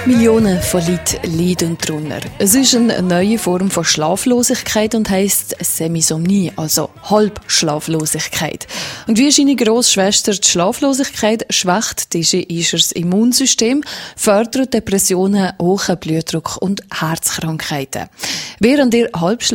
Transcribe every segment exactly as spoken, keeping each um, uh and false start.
Millionen von Leuten leiden darunter. Es ist eine neue Form von Schlaflosigkeit und heisst Semisomnie, also Halbschlaflosigkeit. Und wie seine Grossschwester die Schlaflosigkeit schwächt, ist das Immunsystem, fördert Depressionen, hohen Blutdruck und Herzkrankheiten. Wer an der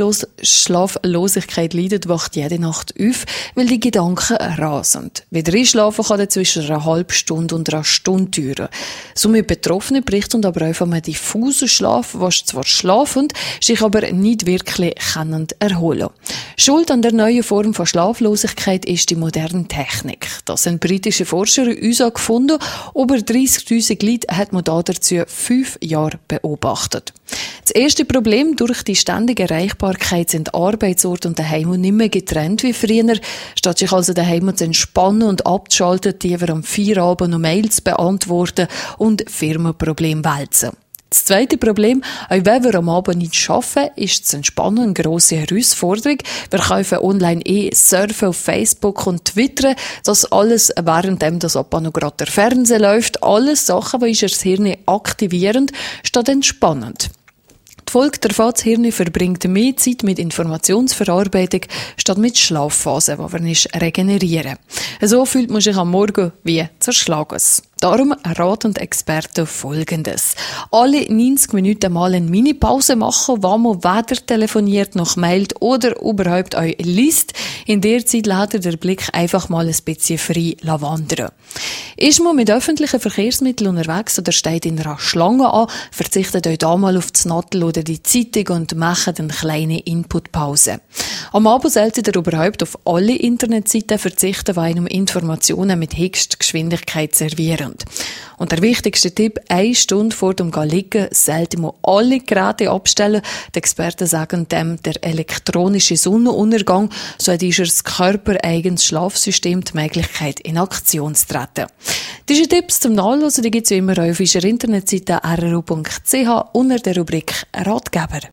Halbschlaflosigkeit leidet, wacht jede Nacht auf, weil die Gedanken rasen. Wieder einschlafen kann er zwischen einer halben Stunde und einer Stunde dauern. Somit Betroffene berichten aber auch von einem diffusen Schlaf, was zwar schlafend, sich aber nicht wirklich können erholen. Schuld an der neuen Form von Schlaflosigkeit ist die moderne Technik. Das haben britische Forscher in U S A gefunden. Über dreissigtausend Leute hat man dazu fünf Jahre beobachtet. Das erste Problem: durch die ständige Erreichbarkeit sind Arbeitsort und daheim nicht mehr getrennt wie früher. Statt sich also daheim zu entspannen und abzuschalten, lieber am Feierabend noch Mails beantworten und Firmenprobleme wälzen. Das zweite Problem: auch wenn wir am Abend nicht arbeiten, ist das Entspannen eine grosse Herausforderung. Wir kaufen online eh, surfen auf Facebook und Twitter. Das alles, währenddem das ab noch gerade der Fernseher läuft. Alles Sachen, die das Hirn aktivierend statt entspannend. Die Folge davon: das Hirn verbringt mehr Zeit mit Informationsverarbeitung statt mit Schlafphasen, die wir nicht regenerieren. So fühlt man sich am Morgen wie zerschlagen. Darum raten die Experten Folgendes: alle neunzig Minuten mal eine Mini-Pause machen, wo man weder telefoniert noch mailt oder überhaupt euch liest. In der Zeit lässt ihr den Blick einfach mal ein bisschen frei wandern. Ist man mit öffentlichen Verkehrsmitteln unterwegs oder steht in einer Schlange an, verzichtet euch da mal auf das Nattel oder die Zeitung und macht eine kleine Inputpause. Am Abend solltet ihr überhaupt auf alle Internetseiten verzichten, die einem Informationen mit höchster Geschwindigkeit servieren. Und der wichtigste Tipp: eine Stunde vor dem Liegen sollte man alle Geräte abstellen. Die Experten sagen dem der elektronische Sonnenuntergang, so hat das körpereigenes Schlafsystem die Möglichkeit, in Aktion zu treten. Diese Tipps zum Nachlesen, die gibt es immer auf unserer Internetseite r r u punkt c h unter der Rubrik Ratgeber.